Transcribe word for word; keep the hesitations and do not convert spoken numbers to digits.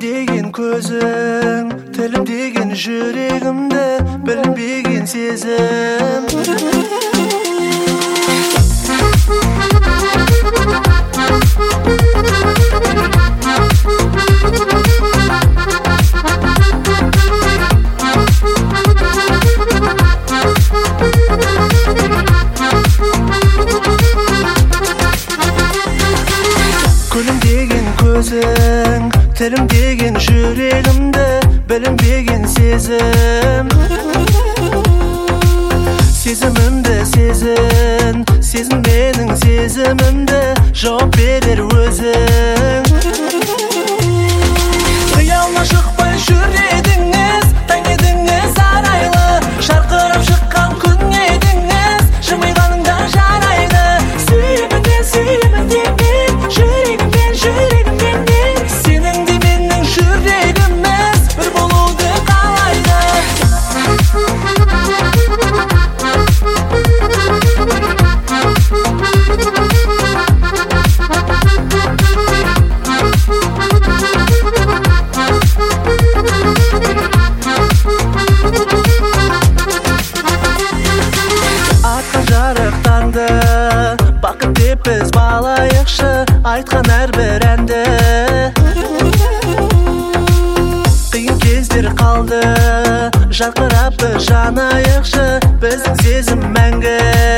деген көзің, тілім деген жүрегімді білінбеген сезім. Gülüm деген көзің, тілім деген жүрегімді білінбеген сезім. Сезімімді сезін, сезін менің сезімімді, жауап берер өзің. Қиялына шықпай жүр едіңіз, таң едіңіз арайлы, шарқырап шыққан күн едіңіз, жымиғаныңда жарайды. Сүйемін, сүйемін демен, жүрегіммен, жүрегіммен мен, сенің де менің жүрегіміз бір болуды қалайды. Атқан жарықтанды, бақыт деп біз балайықшы, айтқан әрбір әнді. Қиын кездер қалды, жарқырап біз жанайықшы, біздің сезім мәңгі.